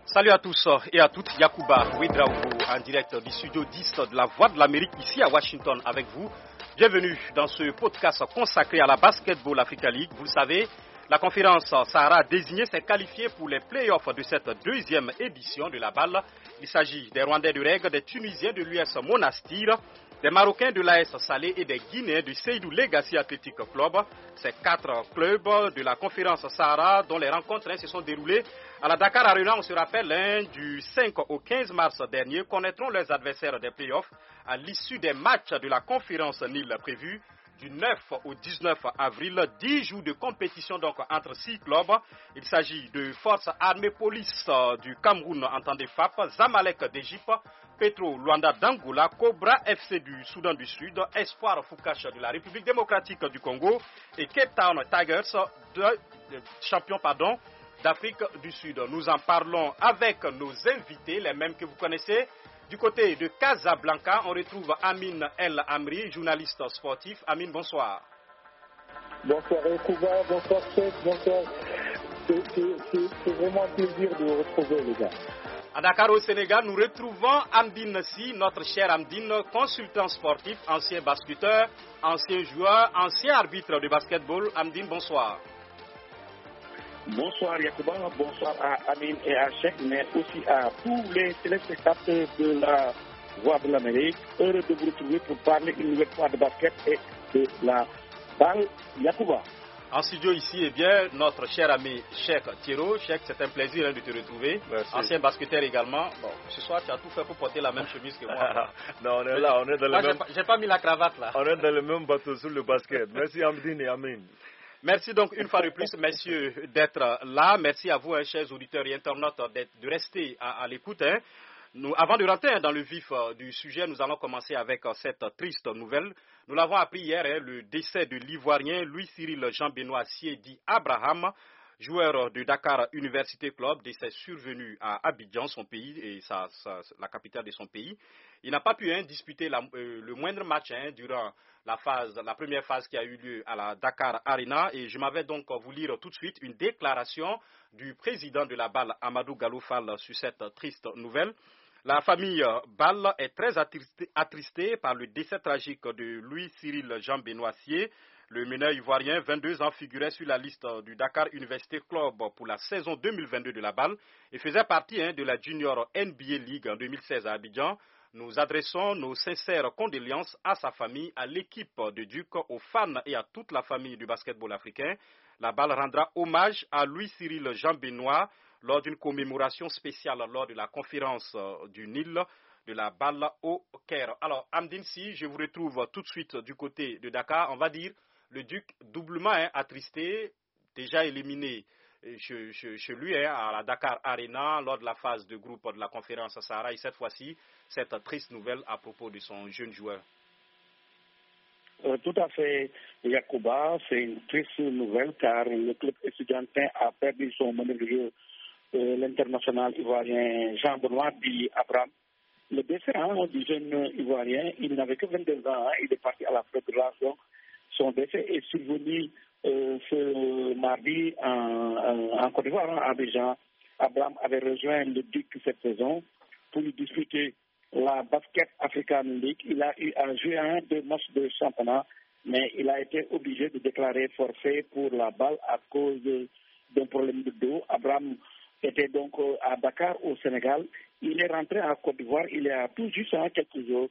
Salut à tous et à toutes, Yacouba Ouedraogo en direct du studio 10 de la Voix de l'Amérique ici à Washington avec vous. Bienvenue dans ce podcast consacré à la Basketball Africa League. Vous le savez, la conférence Sahara désignée s'est qualifiée pour les playoffs de cette deuxième édition de la balle. Il s'agit des Rwandais de Règle, des Tunisiens de l'US Monastir, des Marocains de l'AS Salé et des Guinéens du Seydou Legacy Athletic Club. Ces 4 clubs de la conférence Sahara dont les rencontres se sont déroulées à la Dakar Arena, on se rappelle, du 5 au 15 mars dernier, connaîtront leurs adversaires des playoffs à l'issue des matchs de la conférence Nil prévus du 9 au 19 avril. 10 jours de compétition donc entre 6 clubs. Il s'agit de Force Armée Police du Cameroun, entendez FAP, Zamalek d'Égypte, Petro Luanda d'Angola, Cobra FC du Soudan du Sud, Espoir Foucache de la République démocratique du Congo et Cape Town Tigers, champions d'Afrique du Sud. Nous en parlons avec nos invités, les mêmes que vous connaissez. Du côté de Casablanca, on retrouve Amine El Amri, journaliste sportif. Amine, bonsoir. Bonsoir Yacouba, bonsoir Cheikh, bonsoir. C'est vraiment un plaisir de vous retrouver les gars. À Dakar au Sénégal, nous retrouvons Amdine Si, notre cher Amdine, consultant sportif, ancien basketteur, ancien joueur, ancien arbitre de basketball. Amdine, bonsoir. Bonsoir Yacouba, bonsoir à Amine et à Cheikh, mais aussi à tous les téléspectateurs de la Voix de l'Amérique. Heureux de vous retrouver pour parler une nouvelle fois de basket et de la balle Yacouba. En studio ici, eh bien, notre cher ami Cheikh Thiro. Cheikh, c'est un plaisir de te retrouver. Merci. Ancien basketteur également. Bon, ce soir, tu as tout fait pour porter la même chemise que moi. Non, on est là, on est dans le même... J'ai pas mis la cravate là. On est dans le même bateau sur le basket. Merci Amdine et Amine. Merci donc une fois de plus, messieurs, d'être là. Merci à vous, chers auditeurs et internautes, de rester à l'écoute. Avant de rentrer dans le vif du sujet, nous allons commencer avec cette triste nouvelle. Nous l'avons appris hier, le décès de l'Ivoirien Louis-Cyril Jean-Benoît Siedi Abraham, joueur de Dakar Université Club, décès survenu à Abidjan, son pays, et la capitale de son pays. Il n'a pas pu disputer le moindre match durant la première phase qui a eu lieu à la Dakar Arena. Et je m'avais donc vous lire tout de suite une déclaration du président de la balle, Amadou Gallo-Fall, sur cette triste nouvelle. La famille Ball est très attristée par le décès tragique de Louis-Cyril Jean-Benoît Sié. Le meneur ivoirien, 22 ans, figurait sur la liste du Dakar University Club pour la saison 2022 de la balle et faisait partie de la Junior NBA League en 2016 à Abidjan. Nous adressons nos sincères condoléances à sa famille, à l'équipe de Duc, aux fans et à toute la famille du basketball africain. La balle rendra hommage à Louis-Cyril Jean-Benoît lors d'une commémoration spéciale lors de la conférence du Nil de la balle au Caire. Alors, Amdine Si, je vous retrouve tout de suite du côté de Dakar. On va dire le Duc doublement attristé, déjà éliminé chez lui à la Dakar Arena lors de la phase de groupe de la conférence Sahara. Et cette fois-ci, cette triste nouvelle à propos de son jeune joueur. Tout à fait, Yacouba, c'est une triste nouvelle car le club étudiantin a perdu son meneur de jeu, l'international ivoirien Jean-Benoît dit Abraham. Le décès du jeune ivoirien, il n'avait que 22 ans, il est parti à la fédération. Son décès est survenu ce mardi en Côte d'Ivoire, à Abidjan. Abraham avait rejoint le Duc cette saison pour lui disputer la Basket African League. Il a eu à jouer 2 matchs de championnat, mais il a été obligé de déclarer forfait pour la balle à cause d'un problème de dos. Abraham était donc à Dakar, au Sénégal. Il est rentré en Côte d'Ivoire il y a tout juste quelques jours.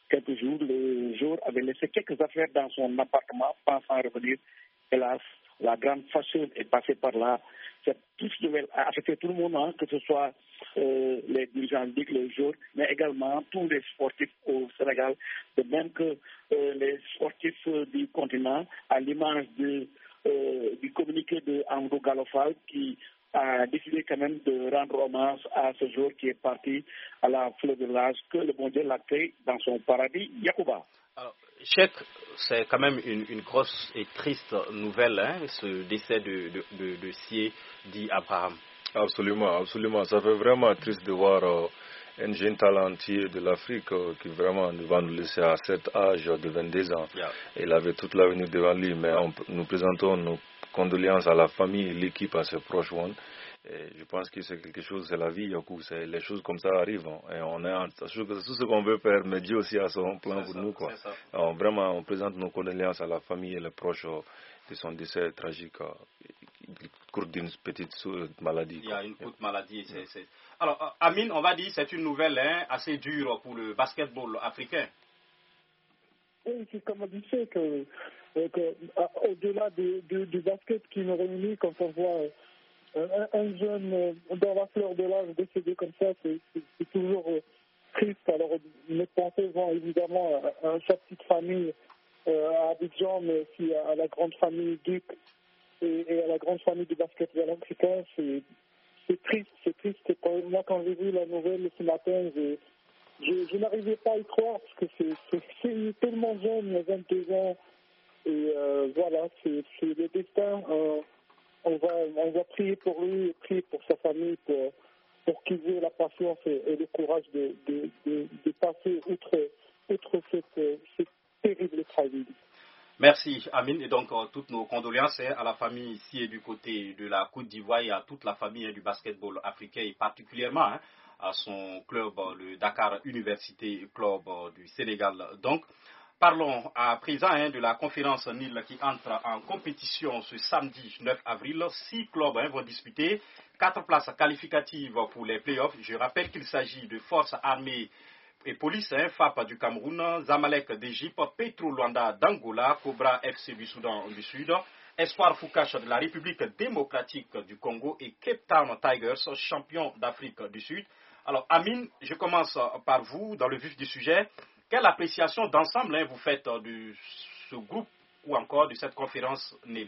Le jour avait laissé quelques affaires dans son appartement, pensant revenir. Hélas, la grande fâcheuse est passée par là. Cette triste nouvelle a affecté tout le monde, que ce soit les dirigeants de les joueurs, mais également tous les sportifs au Sénégal, de même que les sportifs du continent, à l'image du communiqué de Amadou Gallo-Fall qui a décidé quand même de rendre hommage à ce jour qui est parti à la fleur de l'âge, que le bon Dieu l'accueille dans son paradis, Yacouba. Cheikh, c'est quand même une grosse et triste nouvelle, ce décès de Sié dit Abraham. Absolument, absolument. Ça fait vraiment triste de voir un jeune talentueux de l'Afrique qui vraiment va nous laisser à cet âge de 22 ans. Yeah. Il avait toute l'avenir devant lui, mais nous présentons nos condoléances à la famille, l'équipe, à ses proches. Et je pense que c'est quelque chose, c'est la vie, Yakou. Les choses comme ça arrivent. Et tout ce qu'on veut faire, mais Dieu aussi a son plan pour nous, quoi. Alors, vraiment, on présente nos condoléances à la famille et les proches de son décès tragique, cours d'une petite maladie. Il y a une petite maladie. Alors, Amine, on va dire c'est une nouvelle assez dure pour le basketball africain. Oui, c'est comme on disait que au-delà du basket qui nous réunit, quand on voit un jeune dans la fleur de l'âge décédé comme ça, c'est toujours triste. Alors, mes pensées vont évidemment à chaque petite famille à Abidjan, mais aussi à la grande famille Duc et à la grande famille du basketball africain. C'est triste. Moi, quand j'ai vu la nouvelle ce matin, je n'arrivais pas à y croire parce que c'est tellement jeune, il y a 22 ans. Et voilà, c'est le destin. On va prier pour lui, prier pour sa famille, pour qu'ils aient la patience et le courage de passer outre cette terrible tragédie. Merci, Amine. Et donc, toutes nos condoléances à la famille ici et du côté de la Côte d'Ivoire et à toute la famille du basketball africain et particulièrement à son club, le Dakar Université Club du Sénégal. Donc, parlons à présent de la conférence NIL qui entre en compétition ce samedi 9 avril. 6 clubs vont disputer 4 places qualificatives pour les playoffs. Je rappelle qu'il s'agit de Forces armées et police, FAP du Cameroun, Zamalek d'Égypte, Petro Luanda d'Angola, Cobra FC du Soudan du Sud, Espoir Foucache de la République démocratique du Congo et Cape Town Tigers, champion d'Afrique du Sud. Alors, Amine, je commence par vous dans le vif du sujet. Quelle appréciation d'ensemble vous faites de ce groupe ou encore de cette conférence NIL?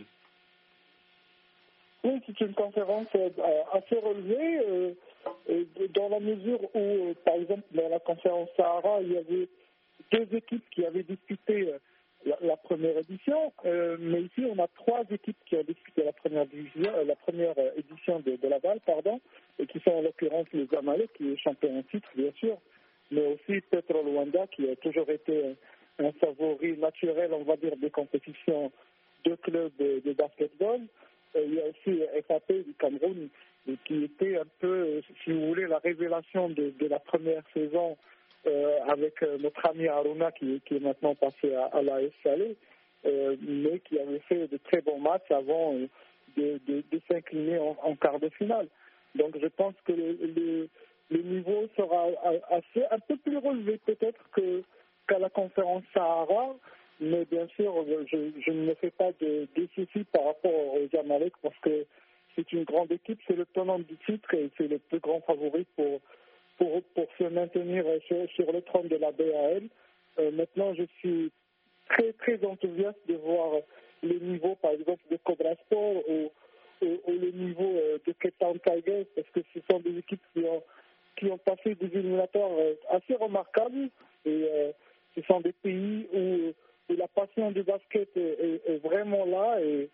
Oui, c'est une conférence assez relevée, dans la mesure où, par exemple, dans la conférence Sahara, il y avait 2 équipes qui avaient disputé la première édition, mais ici, on a 3 équipes qui ont disputé la première édition de Laval, et qui sont en l'occurrence les Zamalek, qui est champion en titre, bien sûr, mais aussi Petro Luanda, qui a toujours été un favori naturel, on va dire, des compétitions de clubs de basketball. Il y a aussi FAP du Cameroun, qui était un peu, si vous voulez, la révélation de la première saison avec notre ami Aruna, qui est maintenant passé à l'AS Salé, mais qui avait fait de très bons matchs avant de s'incliner en quart de finale. Donc je pense que le niveau sera un peu plus relevé peut-être qu'à la conférence Sahara, mais bien sûr, je ne me fais pas de soucis par rapport aux Zamalek parce que c'est une grande équipe, c'est le tenant du titre et c'est le plus grand favori pour se maintenir sur le trône de la BAL. Maintenant, je suis très très enthousiaste de voir le niveau, par exemple, de Cobra Sport ou le niveau de Cape Town Tigers, parce que ce sont des équipes qui ont passé des éliminatoires assez remarquables et ce sont des pays où la passion du basket est vraiment là et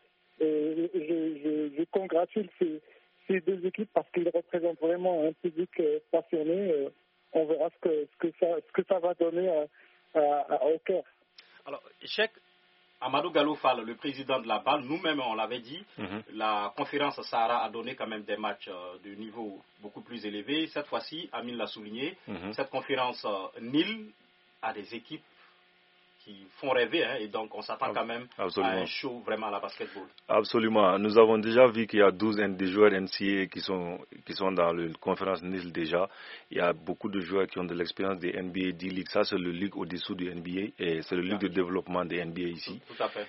je congratule ces 2 équipes parce qu'ils représentent vraiment un public passionné. On verra ce que ça va donner au cœur. Alors, Cheikh Amadou Gallo Fall, le président de la BAL, nous-mêmes on l'avait dit, la conférence Sahara a donné quand même des matchs de niveau beaucoup plus élevé. Cette fois-ci, Amine l'a souligné, cette conférence NIL a des équipes qui font rêver, et donc on s'attend quand même à un show vraiment à la basketball. Absolument. Nous avons déjà vu qu'il y a 12 des joueurs NCAA qui sont dans la conférence NIL déjà. Il y a beaucoup de joueurs qui ont de l'expérience des NBA D-League. Ça, c'est le ligue au-dessous du NBA et c'est le ligue de développement des NBA ici. Tout à fait.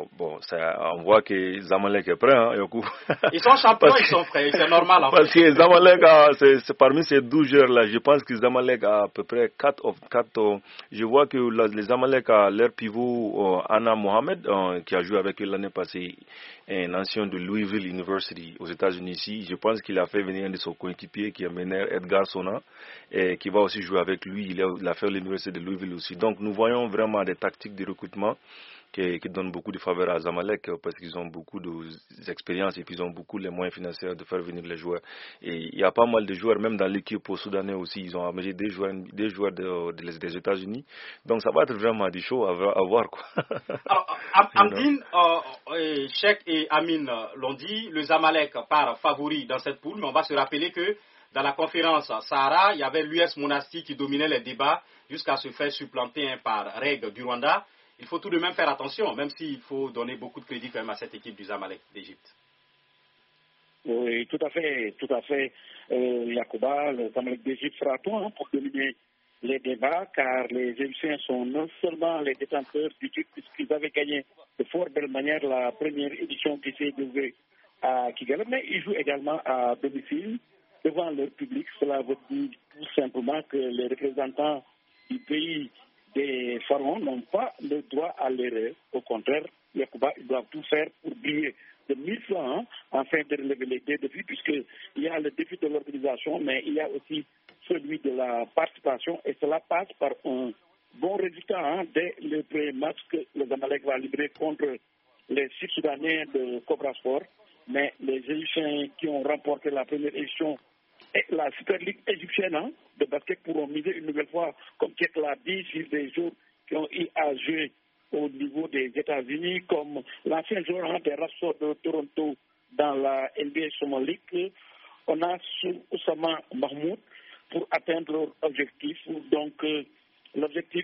On voit que Zamalek est prêt, Yokou. Ils sont champions, ils sont prêts, c'est normal. Parce que Zamalek, c'est parmi ces 12 joueurs-là, je pense que Zamalek a à peu près 4. Je vois que les Zamalek leur pivot Anna Mohamed, qui a joué avec eux l'année passée, un ancien de Louisville University aux États-Unis ici. Je pense qu'il a fait venir un de ses coéquipiers qui est mené Edgar Sona, et qui va aussi jouer avec lui. Il a fait l'université de Louisville aussi. Donc nous voyons vraiment des tactiques de recrutement qui donnent beaucoup de faveur à Zamalek parce qu'ils ont beaucoup d'expérience et puis ils ont beaucoup les moyens financiers de faire venir les joueurs. Et il y a pas mal de joueurs, même dans l'équipe soudanais aussi, ils ont amené des joueurs des États-Unis. Donc ça va être vraiment du chaud à voir, quoi. Alors, Amdine, Cheikh et Amine l'ont dit, le Zamalek part favori dans cette poule, mais on va se rappeler que dans la conférence Sahara, il y avait l'US Monastir qui dominait les débats jusqu'à se faire supplanter par Reg du Rwanda. Il faut tout de même faire attention, même s'il faut donner beaucoup de crédit quand même à cette équipe du Zamalek d'Égypte. Oui, tout à fait, Yacouba, le Zamalek d'Égypte fera tout pour dominer les débats, car les Égyptiens sont non seulement les détenteurs du titre, puisqu'ils avaient gagné de fort belle manière la première édition qui s'est déroulée à Kigali, mais ils jouent également à domicile devant leur public. Cela veut dire tout simplement que les représentants du pays des pharaons n'ont pas le droit à l'erreur. Au contraire, Yacouba, ils doivent tout faire pour briller de 1000 francs afin de relever les deux défis, puisqu'il y a le défi de l'organisation, mais il y a aussi celui de la participation, et cela passe par un bon résultat dès le premier match que le Zamalek va livrer contre les Sud-Soudanais de Cobra Sport. Mais les Égyptiens qui ont remporté la première édition et la Super League égyptienne de basket pourront miser une nouvelle fois, comme Cheikh l'a dit, sur des jours qui ont eu à jouer au niveau des États-Unis, comme l'ancien joueur des Raptors de Toronto dans la NBA Summer League. On a Oussama Mahmoud pour atteindre leur objectif. Donc, l'objectif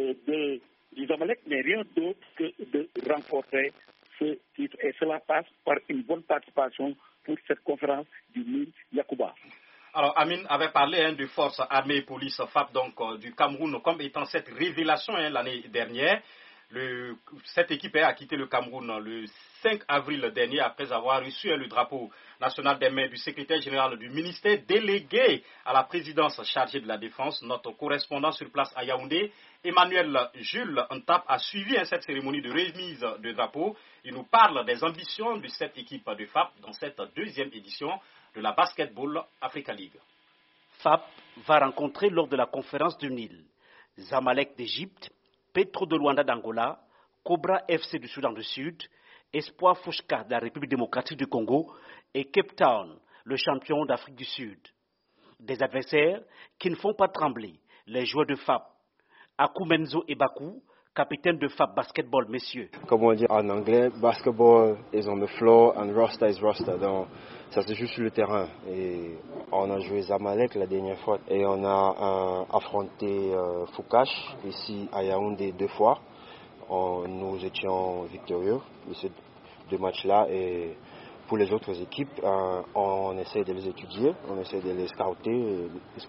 du Zamalek n'est rien d'autre que de remporter ce titre. Et cela passe par une bonne participation pour cette conférence du Nil Yacouba. Alors, Amine avait parlé de forces armées et police FAP donc, du Cameroun comme étant cette révélation l'année dernière. Cette équipe a quitté le Cameroun le 5 avril dernier après avoir reçu le drapeau national des mains du secrétaire général du ministère délégué à la présidence chargée de la défense. Notre correspondant sur place à Yaoundé, Emmanuel Jules Ntap, a suivi cette cérémonie de remise de drapeau. Il nous parle des ambitions de cette équipe de FAP dans cette deuxième édition de la Basketball Africa League. FAP va rencontrer lors de la conférence du Nil Zamalek d'Égypte, Petro de Luanda d'Angola, Cobra FC du Soudan du Sud, Espoir Fouchka de la République démocratique du Congo et Cape Town, le champion d'Afrique du Sud. Des adversaires qui ne font pas trembler les joueurs de FAP. Akumenzo Ebaku, capitaine de FAP Basketball, messieurs. Comme on dit en anglais, basketball is on the floor and roster is roster. Donc, ça se joue sur le terrain. Et on a joué Zamalek la dernière fois et on a affronté Foucache ici à Yaoundé 2 fois. Nous étions victorieux de ces 2 matchs-là et pour les autres équipes, on essaie de les étudier, on essaie de les scouter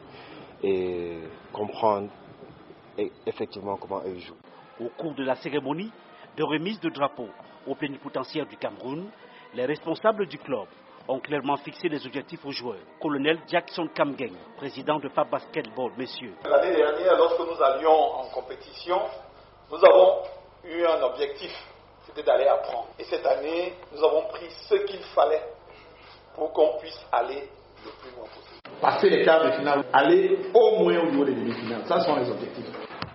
et comprendre effectivement comment eux jouent. Au cours de la cérémonie de remise de drapeau au plénipotentiaire du Cameroun, les responsables du club ont clairement fixé les objectifs aux joueurs. Colonel Jackson Kamgeng, président de FAP Basketball, messieurs. L'année dernière, lorsque nous allions en compétition, nous avons eu un objectif, c'était d'aller apprendre. Et cette année, nous avons pris ce qu'il fallait pour qu'on puisse aller le plus loin possible. Passer les quarts de finale, aller au moins au niveau des demi-finales, ça sont les objectifs.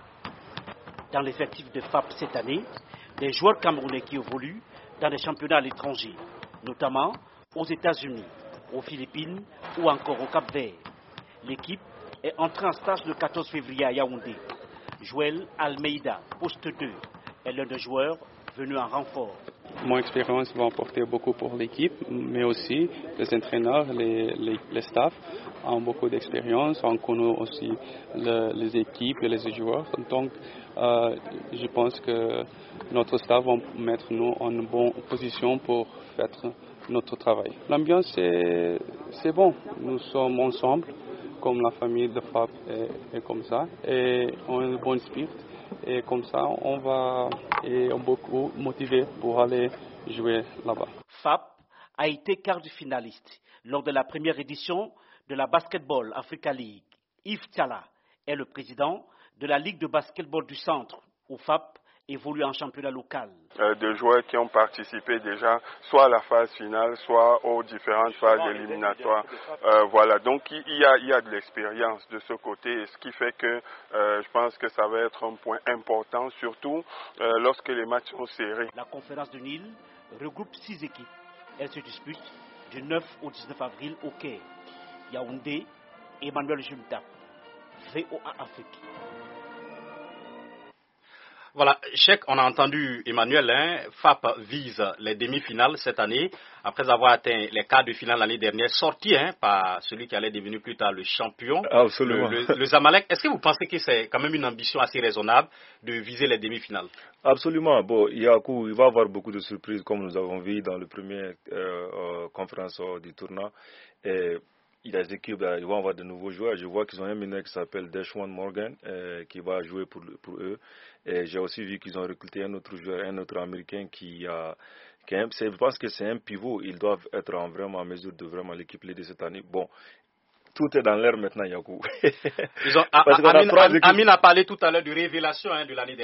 Dans l'effectif de FAP cette année, des joueurs camerounais qui évoluent dans des championnats à l'étranger, notamment aux États-Unis, aux Philippines ou encore au Cap-Vert. L'équipe est entrée en stage le 14 février à Yaoundé. Joël Almeida, poste 2, est l'un des joueurs venus en renfort. Mon expérience va apporter beaucoup pour l'équipe, mais aussi les entraîneurs, les staffs ont beaucoup d'expérience, on connaît aussi les équipes et les joueurs. Donc, je pense que notre staff va mettre nous en une bonne position pour faire notre travail. L'ambiance, c'est bon. Nous sommes ensemble, comme la famille de FAP est comme ça, et on a une bonne spirit. Et comme ça, on est beaucoup motivé pour aller jouer là-bas. FAP a été quart de finaliste lors de la première édition de la Basketball Africa League. Yves Tala est le président de la Ligue de basketball du centre, où FAP évolue en championnat local. De joueurs qui ont participé déjà soit à la phase finale, soit aux différentes phases éliminatoires. Voilà, donc il y a de l'expérience de ce côté, ce qui fait que je pense que ça va être un point important, surtout lorsque les matchs sont serrés. La conférence du Nil regroupe 6 équipes. Elle se dispute du 9 au 19 avril au Caire. Yaoundé, Emmanuel Jules Ntap, VOA Afrique. Voilà, Cheikh, on a entendu Emmanuel, FAP vise les demi-finales cette année, après avoir atteint les quarts de finale l'année dernière, sorti par celui qui allait devenir plus tard le champion, Absolument. le Zamalek. Est-ce que vous pensez que c'est quand même une ambition assez raisonnable de viser les demi-finales? Absolument. Bon, il va y avoir beaucoup de surprises, comme nous avons vu dans le premier conférence du tournoi. Et il y a des équipes, ils vont avoir de nouveaux joueurs. Je vois qu'ils ont un mineur qui s'appelle Deshaun Morgan, qui va jouer pour eux. Et j'ai aussi vu qu'ils ont recruté un autre joueur, un autre Américain je pense que c'est un pivot. Ils doivent être vraiment en mesure de vraiment l'équipe l'aider cette année. Bon, tout est dans l'air maintenant, Yakou. Amine a parlé tout à l'heure de révélation de l'année dernière.